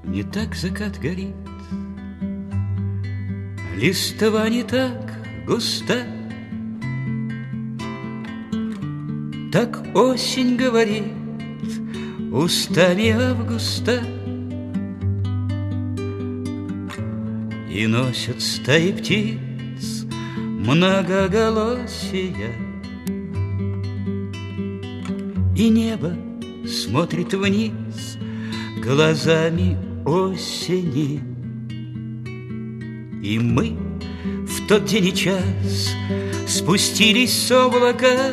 Не так закат горит, листва не так густа, так осень говорит устами августа. И носят стаи птиц многоголосия, и небо смотрит вниз глазами осени. И мы в тот день и час спустились с облака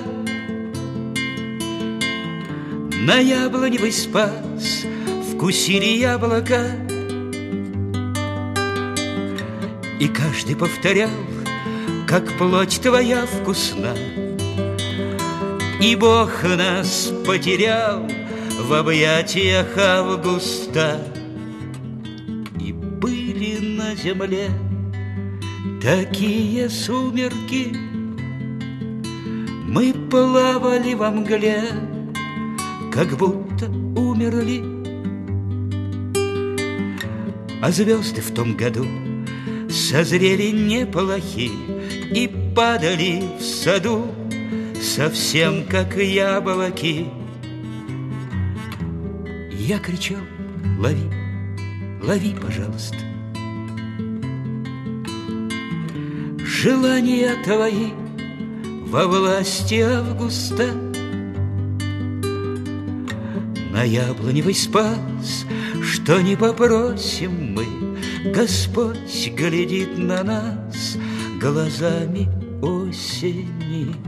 на яблоневый спас, вкусили яблока. И каждый повторял, как плоть твоя вкусна, и Бог нас потерял в объятиях августа. И были на земле такие сумерки, мы плавали во мгле, как будто умерли. А звезды в том году созрели неплохи и падали в саду совсем как яблоки. Я кричал: лови, лови, пожалуйста. Желания твои во власти августа. На яблоневый спас, что не попросим мы, Господь глядит на нас глазами осени.